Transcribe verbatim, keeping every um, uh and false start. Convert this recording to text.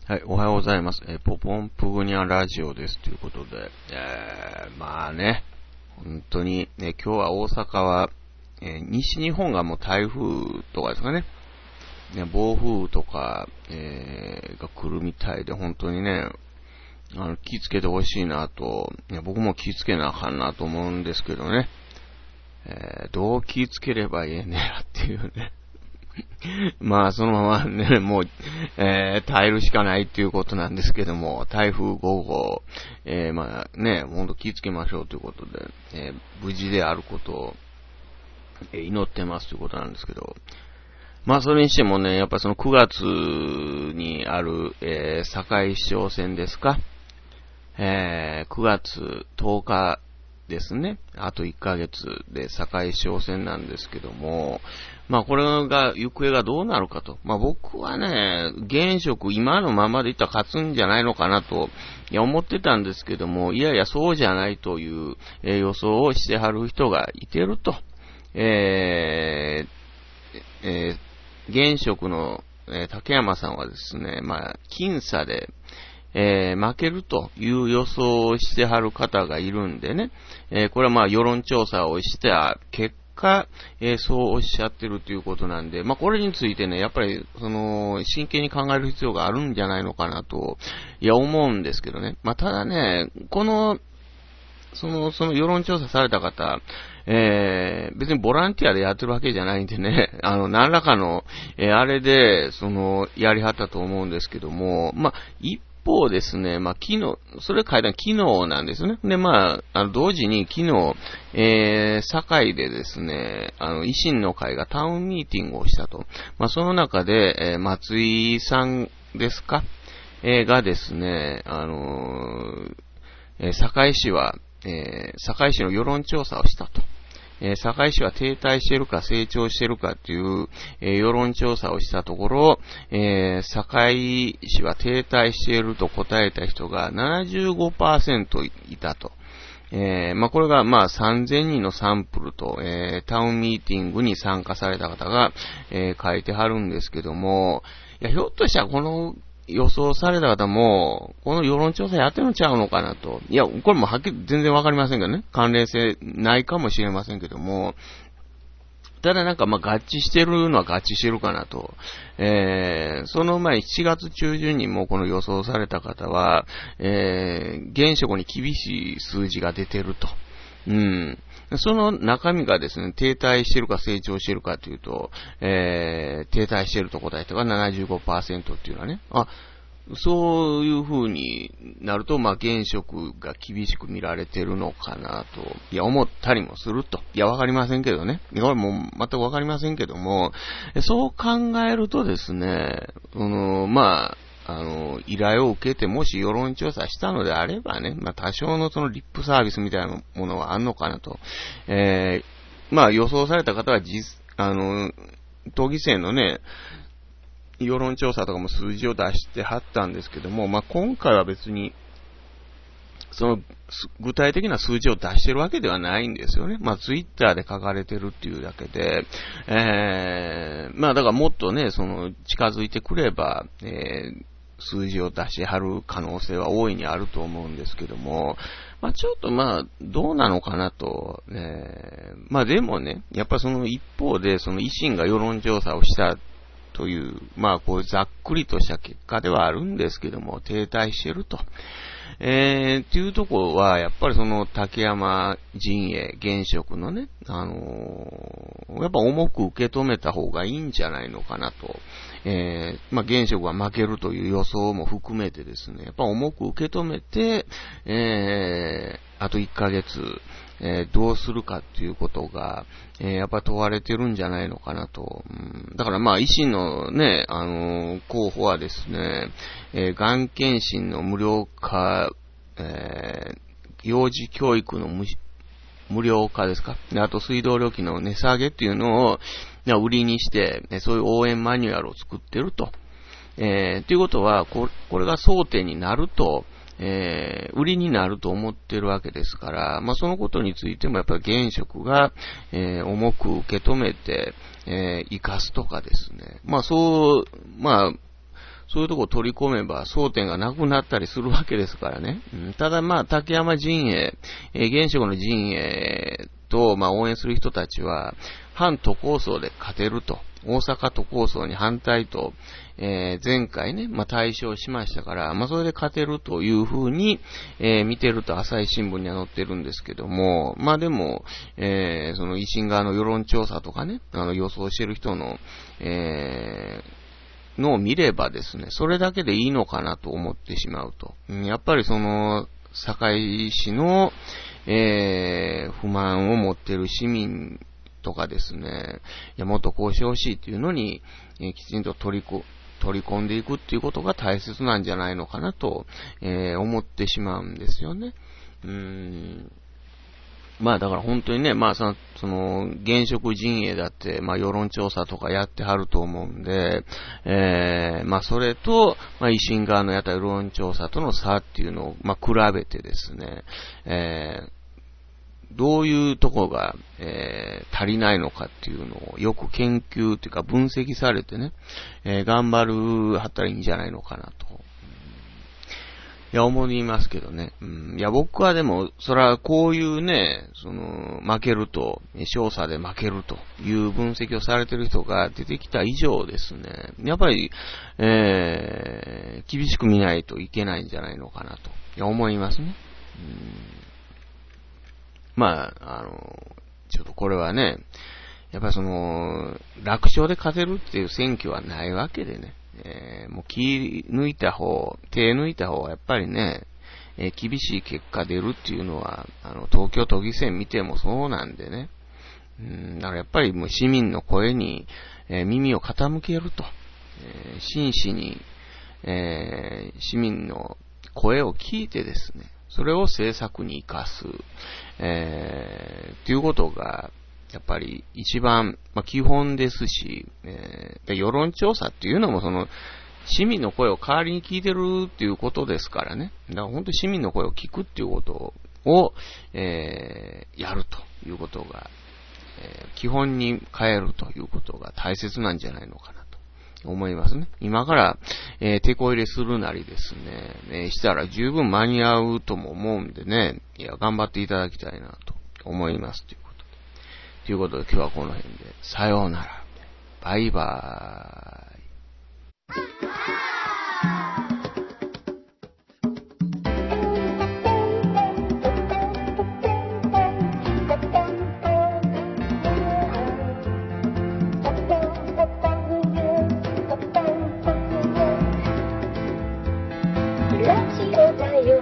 はい、おはようございます。えー、ポポンプグニャラジオです。ということで、えー、まあね、本当に、ね、今日は大阪は、えー、西日本がもう台風とかですかね、ね暴風とか、えー、が来るみたいで、本当にね、あの気をつけてほしいなと、いや僕も気をつけなあかんなと思うんですけどね、えー、どう気をつければいいねやっていうね。まあ、そのままね、もう、えー、耐えるしかないっていうことなんですけども、台風ご号、えー、まあね、ほんと気をつけましょうということで、えー、無事であることを、えー、祈ってますということなんですけど、まあ、それにしてもね、やっぱりそのくがつにある、えー、堺市長選ですか、えー、くがつとおかですね。あといっかげつで堺市長選なんですけども、まあこれが、行方がどうなるかと。まあ僕はね、現職今のままでいったら勝つんじゃないのかなと、いや思ってたんですけども、いやいやそうじゃないという、えー、予想をしてはる人がいてると。えー、えー、現職の、えー、竹山さんはですね、まあ、僅差で、えー、負けるという予想をしてはる方がいるんでね、えー、これはまあ世論調査をした結果、えー、そうおっしゃってるということなんで、まあこれについてね、やっぱりその真剣に考える必要があるんじゃないのかなと、いや思うんですけどね。まあただね、このその、その世論調査された方、えー、別にボランティアでやってるわけじゃないんでね、あの、何らかの、えー、あれで、その、やりはったと思うんですけども、まあ、一方ですね、まあ、昨日、それ書いたの昨日なんですね。で、まあ、あの、同時に昨日、えー、堺でですね、あの、維新の会がタウンミーティングをしたと。まあ、その中で、えー、松井さんですか、えー、がですね、あのー、えー、堺市は、えー、堺市の世論調査をしたと。えー、堺市は停滞しているか成長しているかという、えー、世論調査をしたところ、えー、堺市は停滞していると答えた人が ななじゅうごパーセント いたと。えー、まあ、これが、まあ、さんぜんにんのサンプルと、えー、タウンミーティングに参加された方が、えー、書いてはるんですけども、いや、ひょっとしたらこの、予想された方も、この世論調査やってるのちゃうのかなと。いや、これもはっきり全然わかりませんけどね。関連性ないかもしれませんけども、ただなんかまあ合致してるのは合致してるかなと。えー、その前しちがつ中旬にもこの予想された方は、えー、現職に厳しい数字が出てると。うん。その中身がですね、停滞してるか成長してるかというと、えー、停滞してると答えたが ななじゅうごパーセント っていうのはね、あ、そういう風になると、まあ、現職が厳しく見られてるのかなと、いや、思ったりもすると。いや、わかりませんけどね。これもう全くわかりませんけども、そう考えるとですね、その、まあ、あの、依頼を受けて、もし世論調査したのであればね、まあ、多少のそのリップサービスみたいなものはあんのかなと。えー、まあ、予想された方は実、あの、都議選のね、世論調査とかも数字を出してはったんですけども、まあ、今回は別に、その、具体的な数字を出してるわけではないんですよね。まあ、ツイッターで書かれてるっていうだけで、えー、まあ、だからもっとね、その、近づいてくれば、えー、数字を出しはる可能性は大いにあると思うんですけども、まあ、ちょっとまあ、どうなのかなと、えー、まあでもね、やっぱその一方で、その維新が世論調査をしたという、まあこうざっくりとした結果ではあるんですけども、停滞していると。えー、っていうところは、やっぱりその竹山陣営、現職のね、あのー、やっぱ重く受け止めた方がいいんじゃないのかなと。えー、まあ、現職が負けるという予想も含めてですね、やっぱ重く受け止めて、えー、あといっかげつ、えー、どうするかっていうことが、えー、やっぱ問われてるんじゃないのかなと。うん、だからまあ、維新のね、あのー、候補はですね、えー、がん検診の無料化、えー、幼児教育の無無料化ですか。で、あと水道料金の値下げっていうのを売りにして、そういう応援マニュアルを作ってると。えー、ということは、これが争点になると、えー、売りになると思ってるわけですから、まあ、そのことについてもやっぱり現職が、えー、重く受け止めて、えー、生かすとかですね。まあ、そう、まあ、 そういうとこ取り込めば争点がなくなったりするわけですからね。うん、ただまあ、竹山陣営、えー、現職の陣営と、まあ、応援する人たちは、反都構想で勝てると。大阪都構想に反対と、えー、前回ね、まあ、対象しましたから、まあ、それで勝てるというふうに、えー、見てると朝日新聞には載ってるんですけども、まあ、でも、えー、その維新側の世論調査とかね、あの予想してる人の、えー、のを見ればですね、それだけでいいのかなと思ってしまうと。やっぱりその、堺市の、えー、不満を持ってる市民とかですね、いや、もっとこうしてほしいっていうのに、えー、きちんと取りこ、取り込んでいくっていうことが大切なんじゃないのかなと、えー、思ってしまうんですよね。うーん。まあだから本当にね、まあその、その、現職陣営だって、まあ世論調査とかやってはると思うんで、えー、まあそれと、まあ維新側のやった世論調査との差っていうのを、まあ比べてですね、えー、どういうとこが、えー、足りないのかっていうのをよく研究というか分析されてね、えー、頑張るはったらいいんじゃないのかなと。いや、思いますけどね。うん、いや、僕はでも、そら、こういうね、その、負けると、勝査で負けるという分析をされてる人が出てきた以上ですね、やっぱり、えー、厳しく見ないといけないんじゃないのかなと、いや、思いますね。うんまあ、あの、ちょっとこれはね、やっぱりその、楽勝で勝てるっていう選挙はないわけでね、えー、もう気抜いた方、手抜いた方はやっぱりね、えー、厳しい結果出るっていうのは、あの、東京都議選見てもそうなんでね、うん、だからやっぱりもう市民の声に、えー、耳を傾けると、えー、真摯に、えー、市民の声を聞いてですね、それを政策に生かす、えー、ということが、やっぱり一番、まあ、基本ですし、えー、世論調査っていうのもその、市民の声を代わりに聞いてるっていうことですからね。だから本当に市民の声を聞くっていうことを、えー、やるということが、えー、基本に変えるということが大切なんじゃないのかな。思いますね。今から、えー、手こ入れするなりですね、えー、したら十分間に合うとも思うんでね、いや、頑張っていただきたいなと思いますということで。ということで今日はこの辺で、さようなら。バイバーイ。 ラジオだよ。